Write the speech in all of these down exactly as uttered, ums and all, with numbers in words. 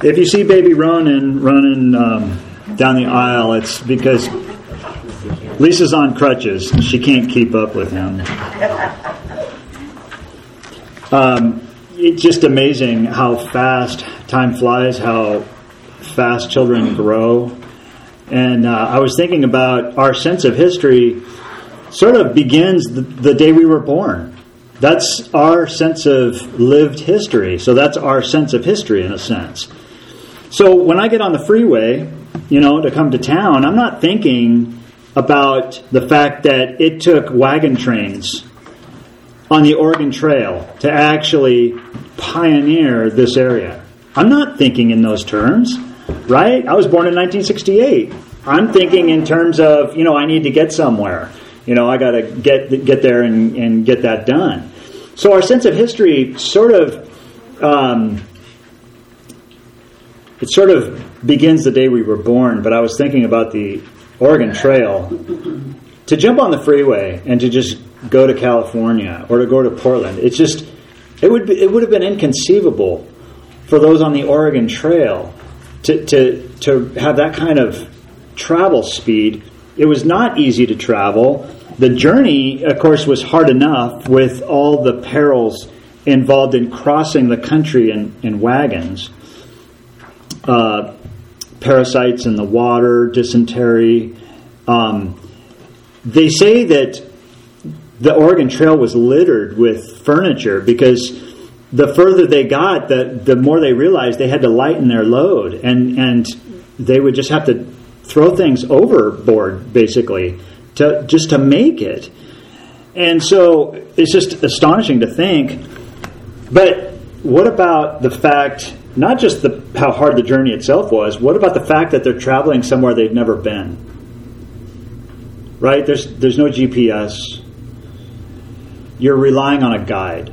If you see baby Ronan running um, down the aisle, it's because Lisa's on crutches. She can't keep up with him. Um, it's just amazing how fast time flies, how fast children grow. And uh, I was thinking about our sense of history sort of begins the, the day we were born. That's our sense of lived history. So that's our sense of history in a sense. So when I get on the freeway, you know, to come to town, I'm not thinking about the fact that it took wagon trains on the Oregon Trail to actually pioneer this area. I'm not thinking in those terms, right? I was born in nineteen sixty-eight. I'm thinking in terms of, you know, I need to get somewhere. You know, I got to get get there and, and get that done. So our sense of history sort of, um, it sort of begins the day we were born. But I was thinking about the Oregon Trail. To jump on the freeway and to just go to California or to go to Portland, it's just, it would be, it would have been inconceivable for those on the Oregon Trail to to to have that kind of travel speed. It was not easy to travel. The journey, of course, was hard enough with all the perils involved in crossing the country in, in wagons. Uh, parasites in the water, dysentery. Um, they say that the Oregon Trail was littered with furniture because the further they got, the, the more they realized they had to lighten their load. And, and they would just have to throw things overboard, basically, to just to make it. And so it's just astonishing to think. But what about the fact, not just the how hard the journey itself was, what about the fact that they're traveling somewhere they've never been? Right? There's there's no G P S. You're relying on a guide.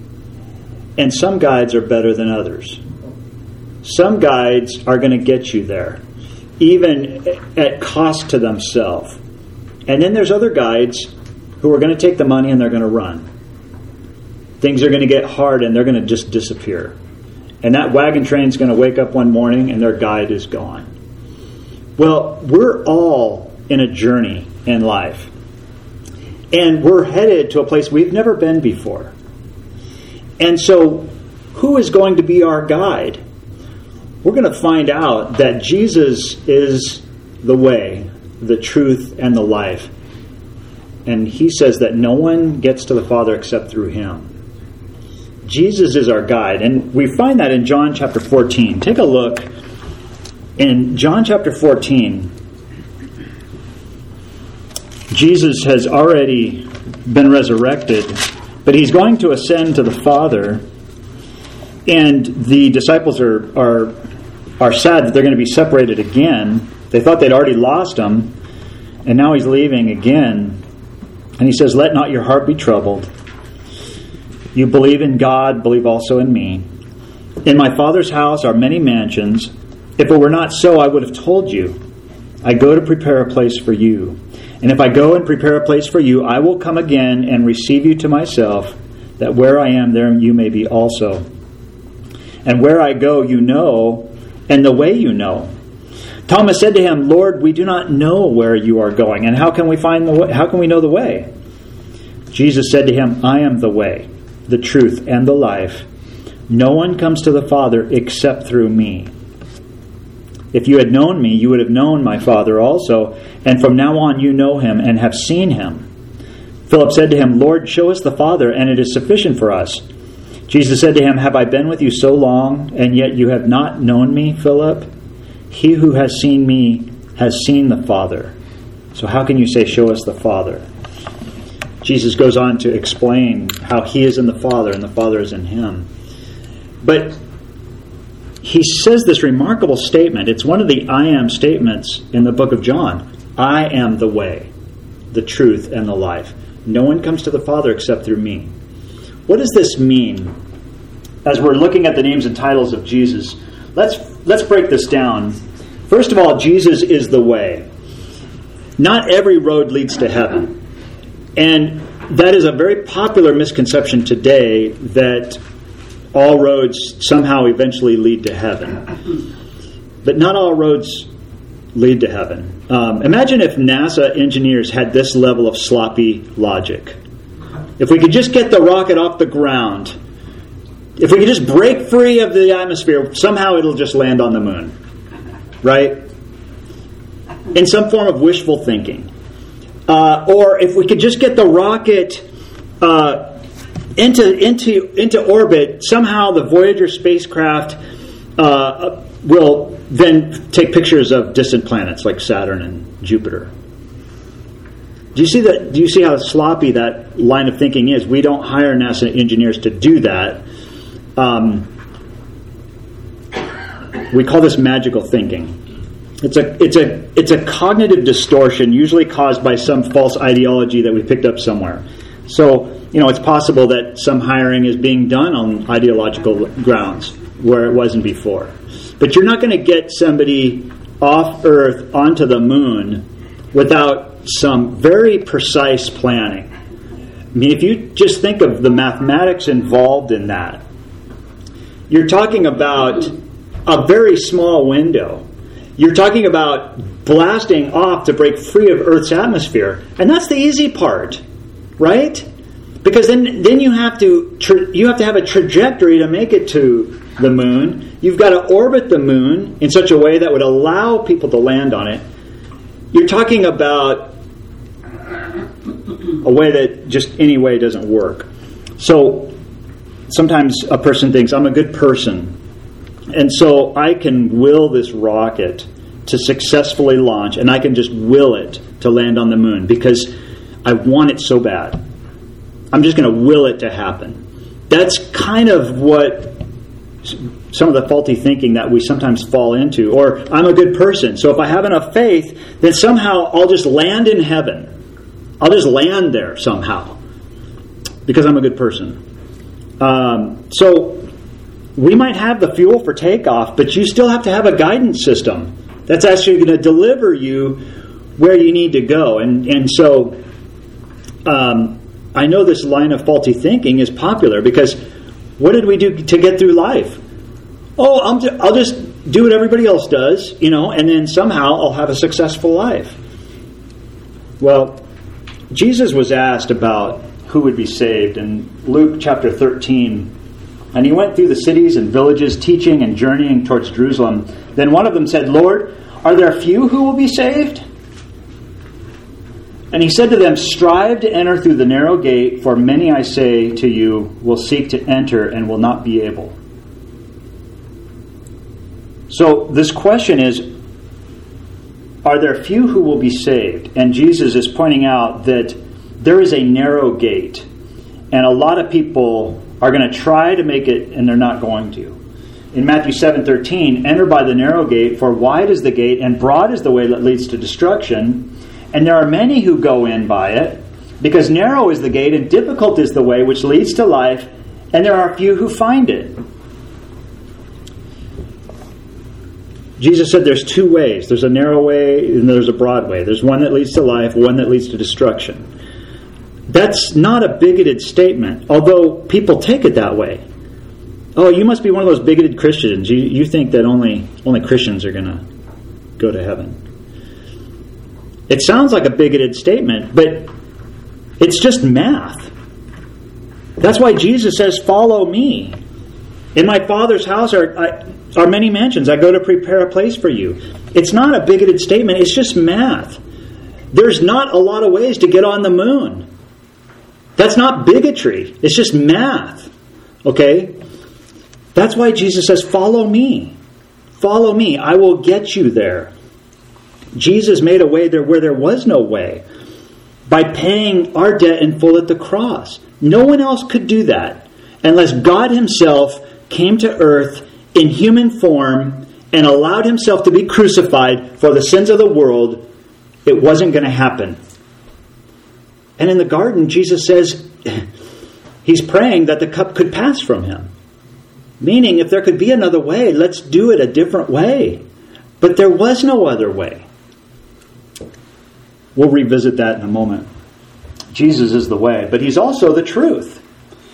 And some guides are better than others. Some guides are going to get you there, even at cost to themselves. And then there's other guides who are going to take the money and they're going to run. Things are going to get hard and they're going to just disappear. And that wagon train's going to wake up one morning and their guide is gone. Well, we're all in a journey in life. And we're headed to a place we've never been before. And so, who is going to be our guide? We're going to find out that Jesus is the way, the truth, and the life. And he says that no one gets to the Father except through him. Jesus is our guide. And we find that in John chapter fourteen. Take a look. In John chapter fourteen, Jesus has already been resurrected, but he's going to ascend to the Father. And the disciples are are are sad that they're going to be separated again. They thought they'd already lost him, and now he's leaving again. And he says, "Let not your heart be troubled. You believe in God, believe also in me. In my Father's house are many mansions. If it were not so, I would have told you. I go to prepare a place for you. And if I go and prepare a place for you, I will come again and receive you to myself, that where I am, there you may be also. And where I go, you know, and the way you know." Thomas said to him, "Lord, we do not know where you are going, and how can we find the way? How can we know the way?" Jesus said to him, "I am the way, the truth, and the life. No one comes to the Father except through me. If you had known me, you would have known my Father also, and from now on you know him and have seen him." Philip said to him, "Lord, show us the Father, and it is sufficient for us." Jesus said to him, "Have I been with you so long, and yet you have not known me, Philip? He who has seen me has seen the Father. So how can you say, 'Show us the Father'?" Jesus goes on to explain how he is in the Father and the Father is in him. But he says this remarkable statement. It's one of the I am statements in the book of John. I am the way, the truth, and the life. No one comes to the Father except through me. What does this mean? As we're looking at the names and titles of Jesus, let's let's break this down. First of all, Jesus is the way. Not every road leads to heaven. And that is a very popular misconception today, that all roads somehow eventually lead to heaen. But not all roads lead to heaven. Um, imagine if NASA engineers had this level of sloppy logic. If we could just get the rocket off the ground, if we could just break free of the atmosphere, somehow it'll just land on the moon. Right? In some form of wishful thinking. Uh, or if we could just get the rocket uh, into into into orbit, somehow the Voyager spacecraft uh, will then take pictures of distant planets like Saturn and Jupiter. Do you see that? Do you see how sloppy that line of thinking is? We don't hire NASA engineers to do that. Um, we call this magical thinking. It's a it's a it's a cognitive distortion, usually caused by some false ideology that we picked up somewhere. So, you know, it's possible that some hiring is being done on ideological grounds where it wasn't before. But you're not going to get somebody off Earth onto the moon without some very precise planning. I mean, if you just think of the mathematics involved in that, you're talking about a very small window. You're talking about blasting off to break free of Earth's atmosphere, and that's the easy part, right? Because then, then you have to tra- you have to have a trajectory to make it to the moon. You've got to orbit the moon in such a way that would allow people to land on it. You're talking about a way that just any way doesn't work. So sometimes a person thinks, I'm a good person, and so I can will this rocket to successfully launch, and I can just will it to land on the moon because I want it so bad. I'm just going to will it to happen. That's kind of what some of the faulty thinking that we sometimes fall into. Or, I'm a good person, so if I have enough faith, then somehow I'll just land in heaven. I'll just land there somehow because I'm a good person. Um, so we might have the fuel for takeoff, but you still have to have a guidance system that's actually going to deliver you where you need to go. And and so um, I know this line of faulty thinking is popular because what did we do to get through life? Oh, I'm ju- I'll just do what everybody else does, you know, and then somehow I'll have a successful life. Well, Jesus was asked about who would be saved in Luke chapter thirteen. And he went through the cities and villages, teaching and journeying towards Jerusalem. Then one of them said, Lord, are there few who will be saved? And he said to them, strive to enter through the narrow gate, for many, I say to you, will seek to enter and will not be able. So this question is, are there few who will be saved? And Jesus is pointing out that there is a narrow gate. And a lot of people are going to try to make it, and they're not going to. In Matthew seven thirteen, enter by the narrow gate, for wide is the gate, and broad is the way that leads to destruction. And there are many who go in by it, because narrow is the gate, and difficult is the way which leads to life, and there are few who find it. Jesus said there's two ways. There's a narrow way, and there's a broad way. There's one that leads to life, one that leads to destruction. That's not a bigoted statement, although people take it that way. Oh, you must be one of those bigoted Christians. You you think that only only Christians are going to go to heaven. It sounds like a bigoted statement, but it's just math. That's why Jesus says, follow me. In my Father's house are, are many mansions. I go to prepare a place for you. It's not a bigoted statement. It's just math. There's not a lot of ways to get on the moon. That's not bigotry. It's just math. Okay? That's why Jesus says, follow me. Follow me. I will get you there. Jesus made a way there where there was no way by paying our debt in full at the cross. No one else could do that unless God himself came to earth in human form and allowed himself to be crucified for the sins of the world. It wasn't going to happen. And in the garden, Jesus says he's praying that the cup could pass from him. Meaning, if there could be another way, let's do it a different way. But there was no other way. We'll revisit that in a moment. Jesus is the way, but he's also the truth.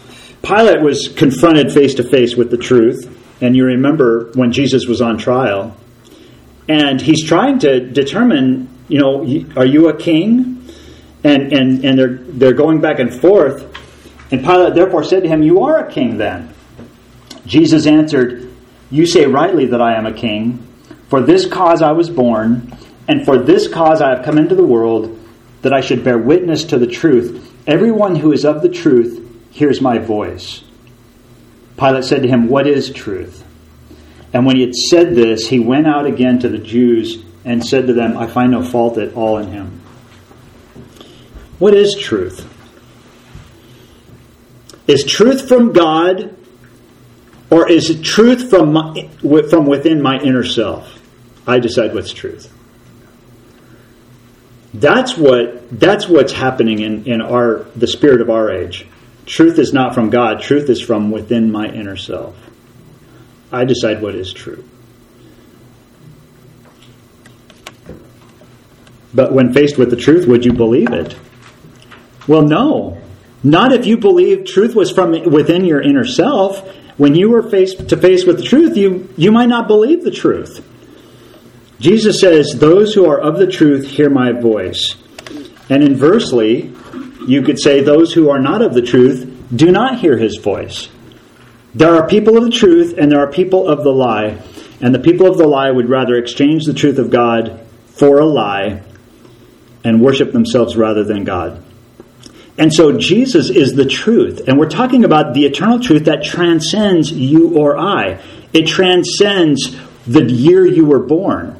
Pilate was confronted face to face with the truth. And you remember when Jesus was on trial. And he's trying to determine, you know, are you a king? And and, and they're they're going back and forth. And Pilate therefore said to him, you are a king then. Jesus answered, you say rightly that I am a king. For this cause I was born, and for this cause I have come into the world, that I should bear witness to the truth. Everyone who is of the truth hears my voice. Pilate said to him, what is truth? And when he had said this, he went out again to the Jews and said to them, I find no fault at all in him. What is truth? Is truth from God, or is it truth from my, from within my inner self? I decide what's truth. That's what that's what's happening in, in our the spirit of our age. Truth is not from God. Truth is from within my inner self. I decide what is true. But when faced with the truth, would you believe it? Well, no. Not if you believe truth was from within your inner self. When you were faced to face with the truth, you, you might not believe the truth. Jesus says, those who are of the truth hear my voice. And inversely, you could say those who are not of the truth do not hear his voice. There are people of the truth and there are people of the lie. And the people of the lie would rather exchange the truth of God for a lie and worship themselves rather than God. And so Jesus is the truth. And we're talking about the eternal truth that transcends you or I. It transcends the year you were born.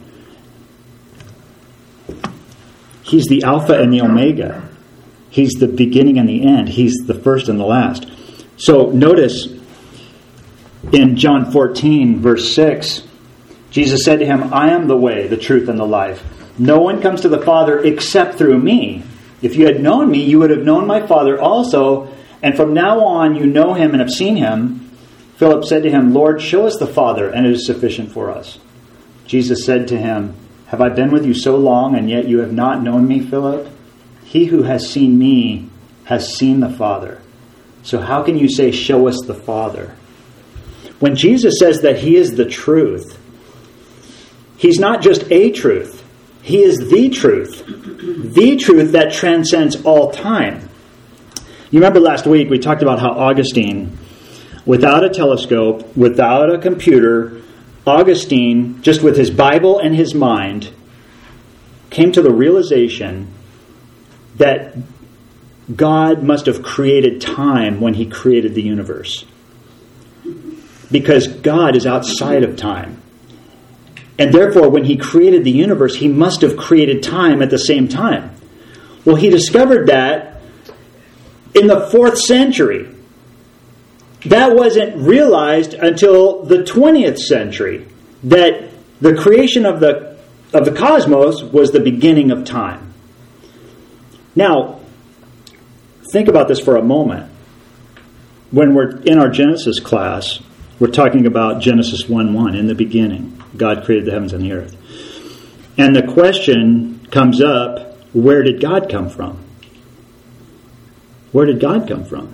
He's the Alpha and the Omega. He's the beginning and the end. He's the first and the last. So notice in John fourteen, verse six, Jesus said to him, I am the way, the truth, and the life. No one comes to the Father except through me. If you had known me, you would have known my Father also. And from now on, you know him and have seen him. Philip said to him, Lord, show us the Father, and it is sufficient for us. Jesus said to him, have I been with you so long, and yet you have not known me, Philip? He who has seen me has seen the Father. So how can you say, show us the Father? When Jesus says that he is the truth, he's not just a truth. He is the truth. The truth that transcends all time. You remember last week we talked about how Augustine, without a telescope, without a computer, Augustine, just with his Bible and his mind, came to the realization that God must have created time when he created the universe. Because God is outside of time. And therefore, when he created the universe, he must have created time at the same time. Well, he discovered that in the fourth century. That wasn't realized until the twentieth century, that the creation of the of the cosmos was the beginning of time. Now, think about this for a moment. When we're in our Genesis class, we're talking about Genesis one one, in the beginning, God created the heavens and the earth. And the question comes up, where did God come from? Where did God come from?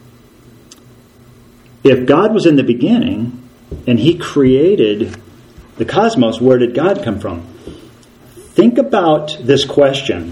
If God was in the beginning and he created the cosmos, where did God come from? Think about this question.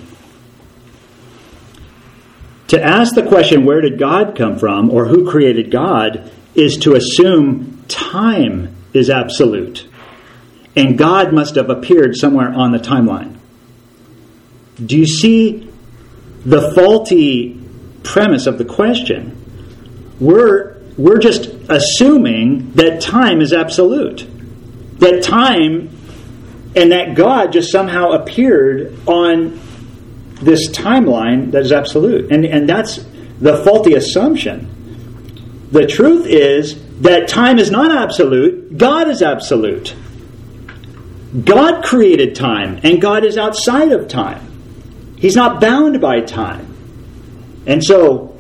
To ask the question, where did God come from, or who created God, is to assume time is absolute. And God must have appeared somewhere on the timeline. Do you see the faulty premise of the question? We're We're just assuming that time is absolute. That time and that God just somehow appeared on this timeline that is absolute. And, and that's the faulty assumption. The truth is that time is not absolute. God is absolute. God created time, and God is outside of time. He's not bound by time. And so,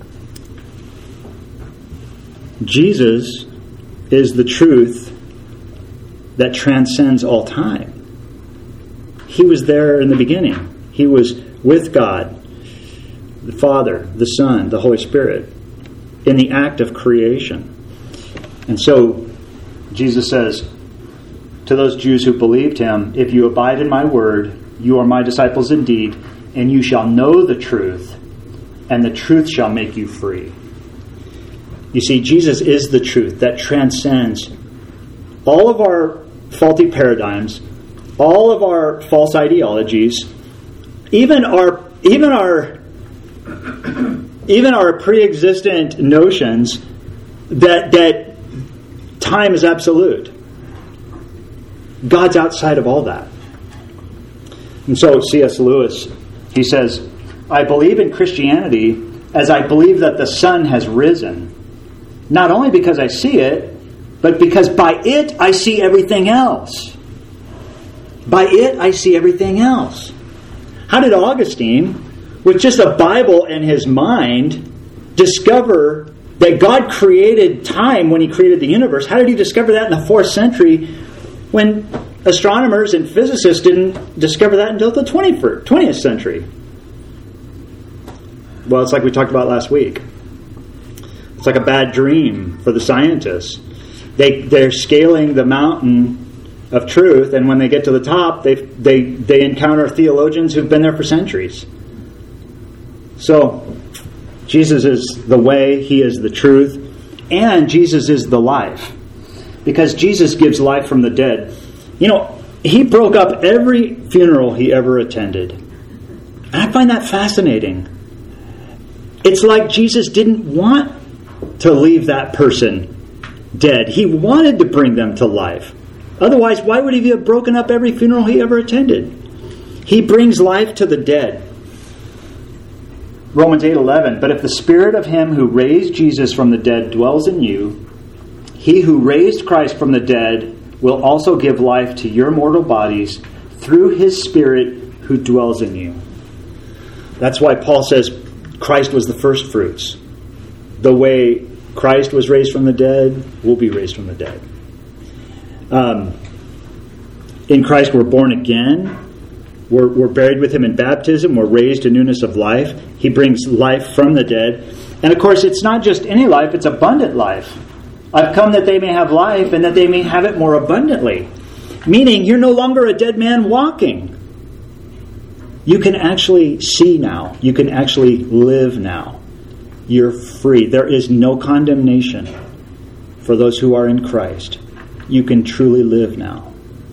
Jesus is the truth that transcends all time. He was there in the beginning. He was with God, the Father, the Son, the Holy Spirit. in the act of creation. And so Jesus says to those Jews who believed him, if you abide in my word, you are my disciples indeed, and you shall know the truth, and the truth shall make you free. You see, Jesus is the truth that transcends all of our faulty paradigms, all of our false ideologies, even our even our even our pre-existent notions that that time is absolute. God's outside of all that. And so C S Lewis, he says, I believe in Christianity as I believe that the sun has risen, not only because I see it, but because by it I see everything else. By it I see everything else. How did Augustine, with just a Bible in his mind, discover that God created time when he created the universe? How did he discover that in the fourth century when astronomers and physicists didn't discover that until the twentieth century? Well, it's like we talked about last week. It's like a bad dream for the scientists. They, they're scaling the mountain of truth, and when they get to the top, they they they encounter theologians who've been there for centuries. So, Jesus is the way, he is the truth, and Jesus is the life. Because Jesus gives life from the dead. You know, he broke up every funeral he ever attended. And I find that fascinating. It's like Jesus didn't want to leave that person dead. He wanted to bring them to life. Otherwise, why would he have broken up every funeral he ever attended? He brings life to the dead. Romans eight eleven, but if the spirit of him who raised Jesus from the dead dwells in you, he who raised Christ from the dead will also give life to your mortal bodies through his spirit who dwells in you. That's why Paul says Christ was the first fruits. The way Christ was raised from the dead, we'll be raised from the dead. Um, in Christ we're born again. We're, we're buried with him in baptism. We're raised to newness of life. He brings life from the dead. And of course, it's not just any life, it's abundant life. I've come that they may have life and that they may have it more abundantly. Meaning, you're no longer a dead man walking. You can actually see now. You can actually live now. You're free. There is no condemnation for those who are in Christ. You can truly live now.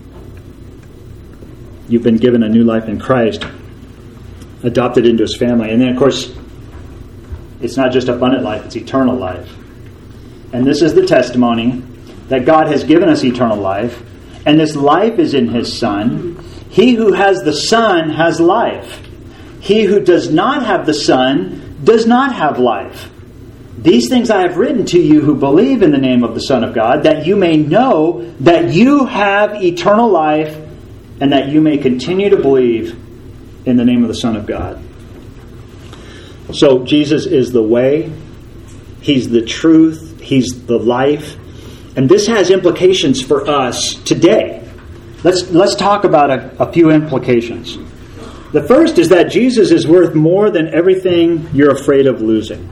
You've been given a new life in Christ, adopted into his family. And then, of course, it's not just abundant life, it's eternal life. And this is the testimony that God has given us eternal life, and this life is in his Son. He who has the Son has life. He who does not have the Son does not have life. These things I have written to you who believe in the name of the Son of God, that you may know that you have eternal life, and that you may continue to believe in the name of the Son of God. So Jesus is the way, he's the truth, he's the life, and this has implications for us today. Let's let's talk about a, a few implications. The first is that Jesus is worth more than everything you're afraid of losing.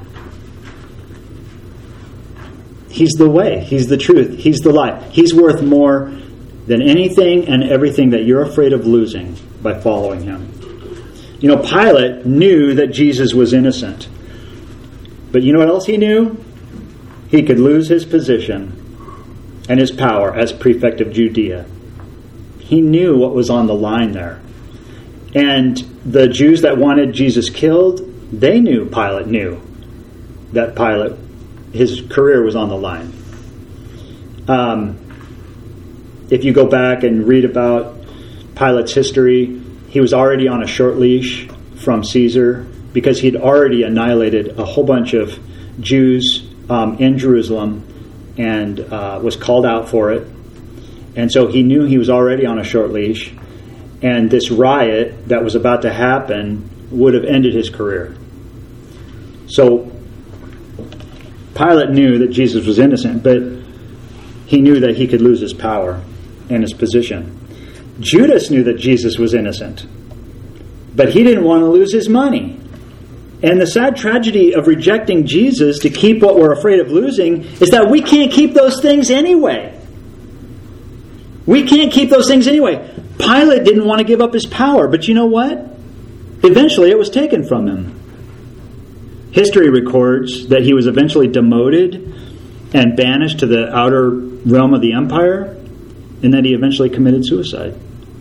He's the way, he's the truth, he's the life. He's worth more than anything and everything that you're afraid of losing by following him. You know, Pilate knew that Jesus was innocent. But you know what else he knew? He could lose his position and his power as prefect of Judea. He knew what was on the line there. And the Jews that wanted Jesus killed, they knew, Pilate knew, that Pilate, his career was on the line. Um... If you go back and read about Pilate's history, he was already on a short leash from Caesar because he'd already annihilated a whole bunch of Jews um, in Jerusalem and uh, was called out for it. And so he knew he was already on a short leash, and this riot that was about to happen would have ended his career. So Pilate knew that Jesus was innocent, but he knew that he could lose his power and his position. Judas knew that Jesus was innocent, but he didn't want to lose his money. And the sad tragedy of rejecting Jesus to keep what we're afraid of losing is that we can't keep those things anyway. We can't keep those things anyway. Pilate didn't want to give up his power, but you know what? Eventually it was taken from him. History records that he was eventually demoted and banished to the outer realm of the empire, and that he eventually committed suicide.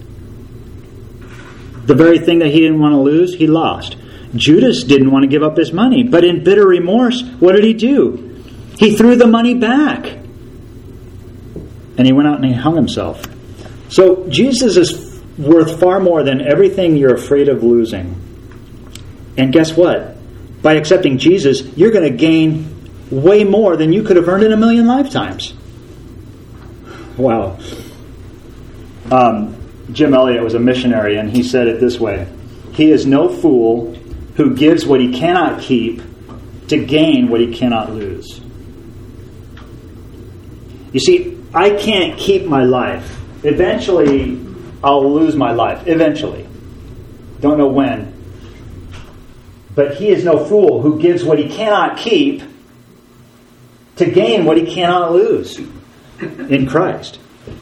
The very thing that he didn't want to lose, he lost. Judas didn't want to give up his money, but in bitter remorse, what did he do? He threw the money back. And he went out and he hung himself. So Jesus is worth far more than everything you're afraid of losing. And guess what? By accepting Jesus, you're going to gain way more than you could have earned in a million lifetimes. Wow. Um, Jim Elliot was a missionary, and he said it this way: he is no fool who gives what he cannot keep to gain what he cannot lose. You see, I can't keep my life. Eventually, I'll lose my life. Eventually. Don't know when. But he is no fool who gives what he cannot keep to gain what he cannot lose in Christ.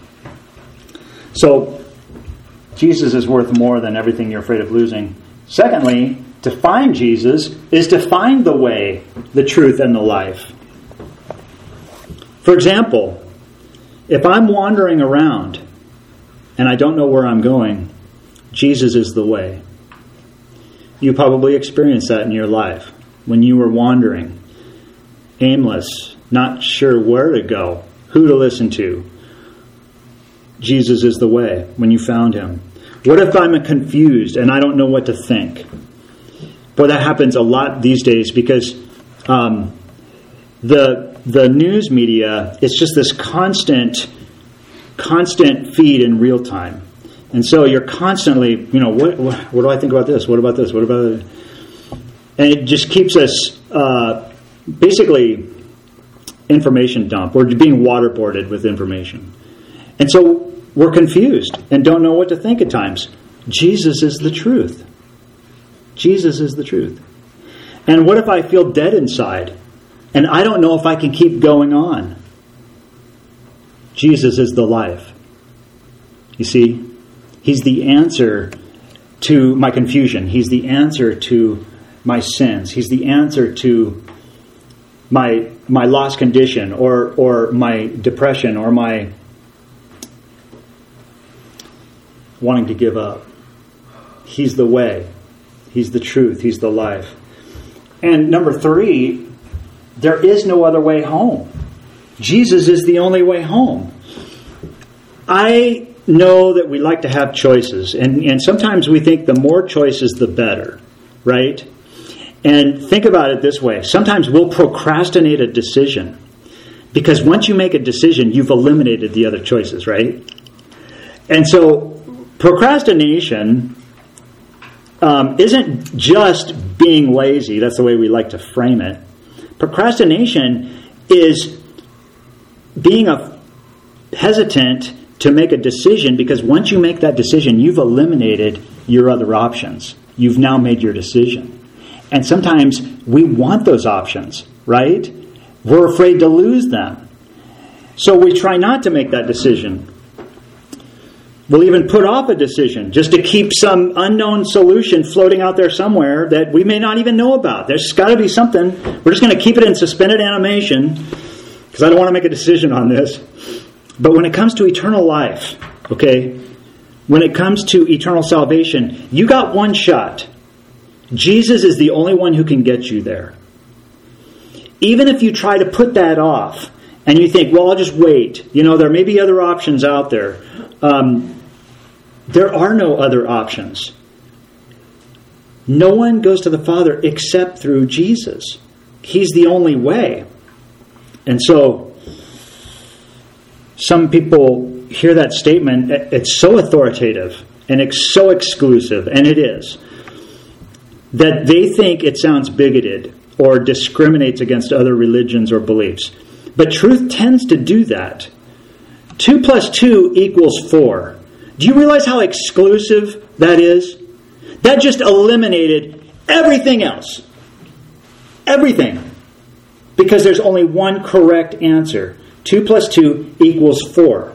So, Jesus is worth more than everything you're afraid of losing. Secondly, to find Jesus is to find the way, the truth, and the life. For example, if I'm wandering around and I don't know where I'm going, Jesus is the way. You probably experienced that in your life when you were wandering, aimless, not sure where to go, who to listen to. Jesus is the way when you found him. What if I'm confused and I don't know what to think? Boy, that happens a lot these days because um, the the news media, it's just this constant, constant feed in real time. And so you're constantly, you know, what, what, what do I think about this? What about this? What about it? And it just keeps us uh, basically information dump. We're being waterboarded with information. And so we're confused and don't know what to think at times. Jesus is the truth. Jesus is the truth. And what if I feel dead inside and I don't know if I can keep going on? Jesus is the life. You see? He's the answer to my confusion. He's the answer to my sins. He's the answer to my my lost condition or or my depression or my wanting to give up. He's the way. He's the truth. He's the life. And number three, there is no other way home. Jesus is the only way home. I know that we like to have choices, and, and sometimes we think the more choices, the better, right? And think about it this way. Sometimes we'll procrastinate a decision because once you make a decision, you've eliminated the other choices, right? And so procrastination um, isn't just being lazy. That's the way we like to frame it. Procrastination is being a hesitant to make a decision because once you make that decision, you've eliminated your other options. You've now made your decision. And sometimes we want those options, right? We're afraid to lose them. So we try not to make that decision. We'll even put off a decision just to keep some unknown solution floating out there somewhere that we may not even know about. There's got to be something. We're just going to keep it in suspended animation because I don't want to make a decision on this. But when it comes to eternal life, okay, when it comes to eternal salvation, you got one shot. Jesus is the only one who can get you there. Even if you try to put that off and you think, well, I'll just wait. You know, there may be other options out there. Um, there are no other options. No one goes to the Father except through Jesus. He's the only way. And so some people hear that statement, it's so authoritative and it's so exclusive, and it is, that they think it sounds bigoted or discriminates against other religions or beliefs. But truth tends to do that. Two plus two equals four. Do you realize how exclusive that is? That just eliminated everything else. everything. Because there's only one correct answer. Two plus two equals four.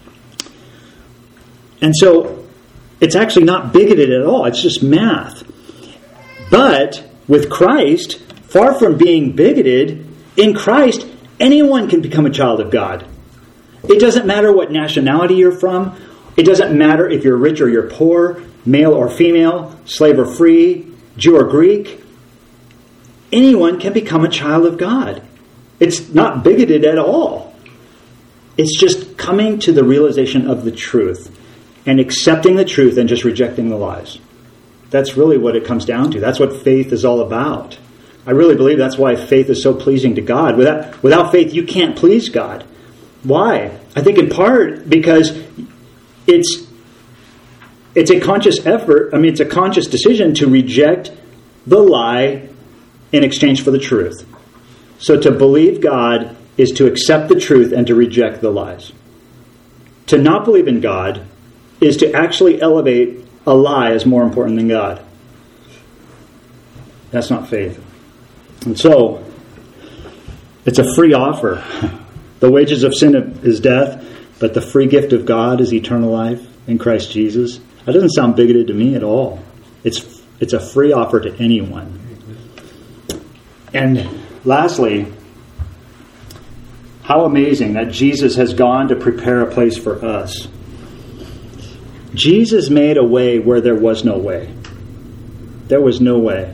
And so it's actually not bigoted at all. It's just math. But with Christ, far from being bigoted, in Christ, anyone can become a child of God. It doesn't matter what nationality you're from. It doesn't matter if you're rich or you're poor, male or female, slave or free, Jew or Greek. Anyone can become a child of God. It's not bigoted at all. It's just coming to the realization of the truth and accepting the truth and just rejecting the lies. That's really what it comes down to. That's what faith is all about. I really believe that's why faith is so pleasing to God. Without, without faith, you can't please God. Why? I think in part because it's it's a conscious effort. I mean, it's a conscious decision to reject the lie in exchange for the truth. So to believe God is to accept the truth and to reject the lies. To not believe in God is to actually elevate a lie as more important than God. That's not faith. And so, it's a free offer. The wages of sin is death, but the free gift of God is eternal life in Christ Jesus. That doesn't sound bigoted to me at all. It's it's a free offer to anyone. And lastly, how amazing that Jesus has gone to prepare a place for us. Jesus made a way where there was no way. There was no way.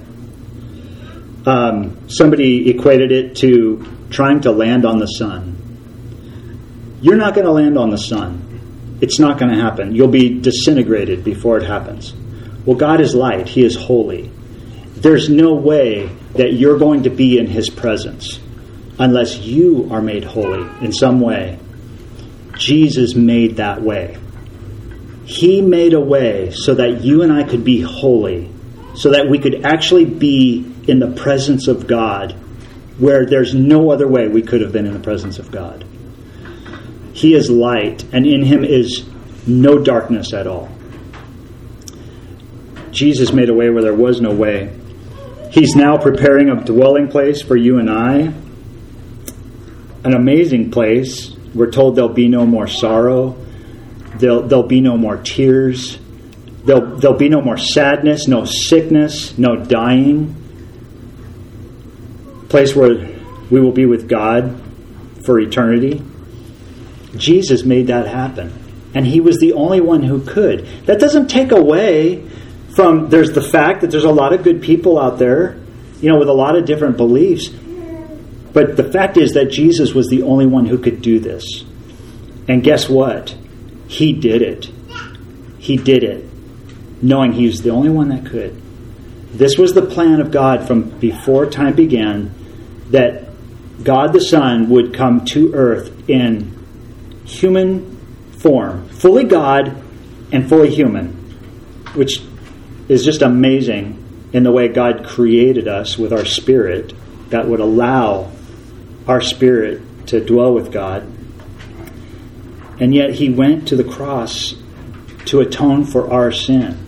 Um, somebody equated it to trying to land on the sun. You're not going to land on the sun. It's not going to happen. You'll be disintegrated before it happens. Well, God is light. He is holy. There's no way that you're going to be in His presence unless you are made holy in some way. Jesus made that way. He made a way so that you and I could be holy, so that we could actually be in the presence of God, where there's no other way we could have been in the presence of God. He is light, and in Him is no darkness at all. Jesus made a way where there was no way. He's now preparing a dwelling place for you and I. An amazing place. We're told there'll be no more sorrow. There'll, there'll be no more tears. There'll, there'll be no more sadness, no sickness, no dying. Place where we will be with God for eternity. Jesus made that happen. And He was the only one who could. That doesn't take away from, there's the fact that there's a lot of good people out there, you know, with a lot of different beliefs. But the fact is that Jesus was the only one who could do this. And guess what? He did it. He did it, knowing He was the only one that could. This was the plan of God from before time began, that God the Son would come to earth in human form, fully God and fully human, which is just amazing in the way God created us with our spirit that would allow our spirit to dwell with God. And yet He went to the cross to atone for our sin.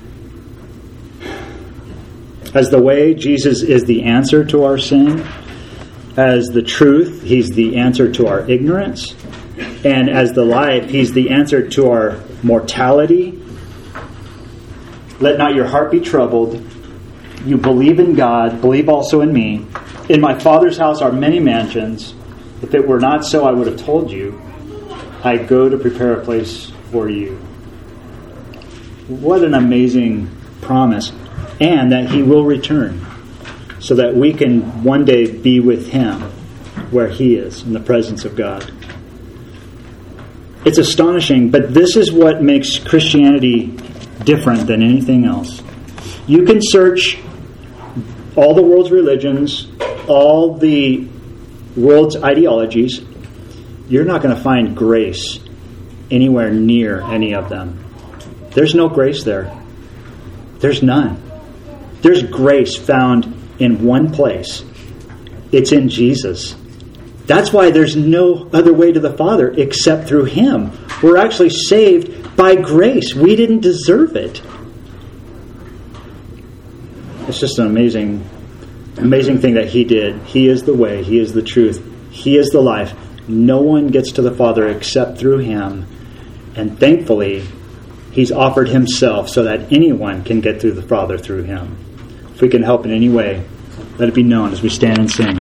As the way, Jesus is the answer to our sin. As the truth, He's the answer to our ignorance. And as the life, He's the answer to our mortality. Let not your heart be troubled. You believe in God, believe also in me. In my Father's house are many mansions. If it were not so, I would have told you. I go to prepare a place for you. What an amazing promise. And that He will return so that we can one day be with Him where He is, in the presence of God. It's astonishing, but this is what makes Christianity different than anything else. You can search all the world's religions, all the world's ideologies. You're not going to find grace anywhere near any of them. There's no grace there. There's none. There's grace found in one place. It's in Jesus. That's why there's no other way to the Father except through Him. We're actually saved by grace. We didn't deserve it. It's just an amazing amazing thing that he did. He is the way. He is the truth. He is the life. No one gets to the Father except through him. And thankfully, he's offered himself so that anyone can get through the Father through him. If we can help in any way, let it be known as we stand and sing.